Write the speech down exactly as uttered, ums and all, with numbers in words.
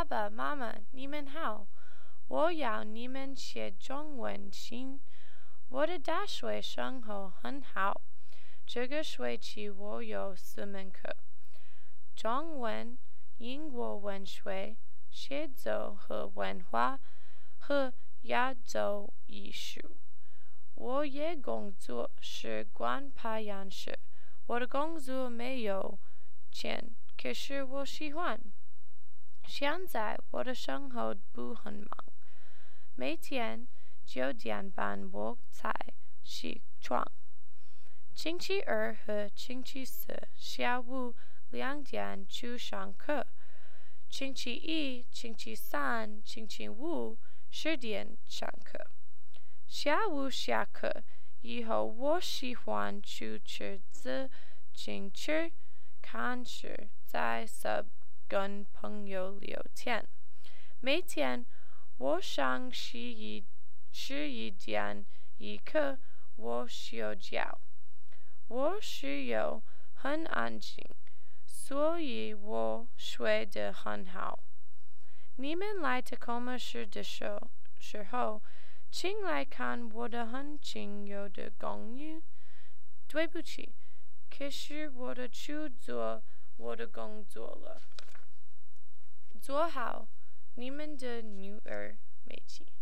爸爸妈妈，你们好，我要你们学中文行。我的大学生活很好，这个学期我有四门课：中文、英国文学、写作和文化和亚洲艺术。我也工作是观拍样师，我的工作没有钱，可是我喜欢。现在我的生活不很忙，每天九点半我才起床。星期二和星期四下午两点去上课，星期一、星期三、星期五十点上课。下午下课以后，我喜欢去吃自行车，看书，在宿跟朋友聊天。每天我上十一十一点一刻，我睡觉。我需要很安静，所以我睡得很好。你们来特科目时的时候，请来看我的很轻柔的公寓。对不起，可是我的去做我的工作了。做好你们的女儿美琪。